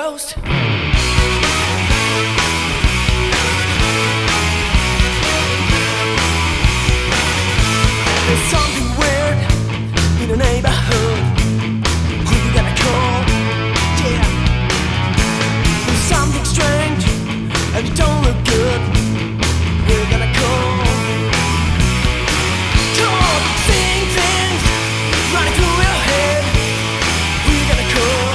ghost. There's something weird in the neighborhood. Who you gonna call? Yeah. There's something strange and it don't look good. Who you gonna call? Come on, seeing things running through your head. Who you gonna call?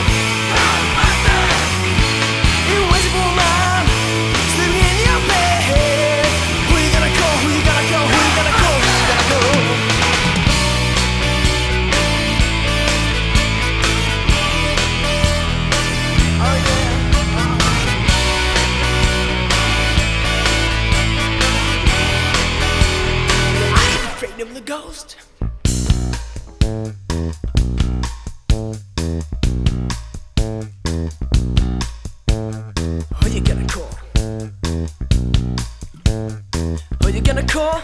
Invisible man sleeping in your bed. Who you gonna call? Who you gonna call? Who you gonna call? Who you gonna call? Afraid of the ghost. Who you gonna call? Who you gonna call?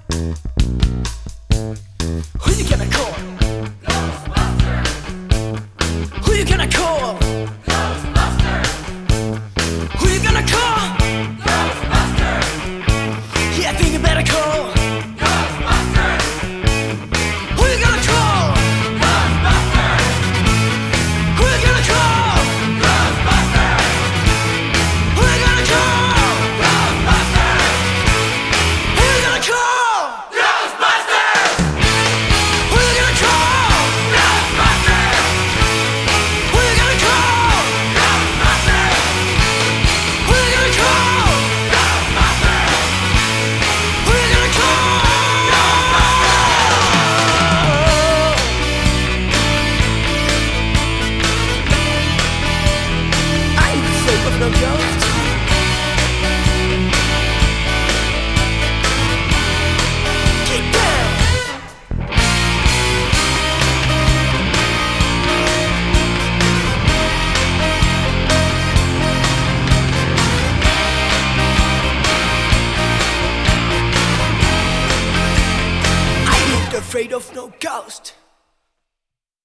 Who you gonna call? Ghostbusters! Who you gonna call? Ghostbusters! Who you gonna call? Ghostbusters! Yeah, I think you better call. Ghostbusters! Who you gonna call? Ghostbusters! Who you gonna call? Ghostbusters! Who you gonna call? Ghostbusters! Who you gonna call? Ghostbusters! Who you gonna call? Ghostbusters! Who you gonna call? Ghostbusters! Who you gonna call? Ghostbusters! Who you gonna call? I ain't afraid of no ghost. Get down. I ain't afraid of no ghost.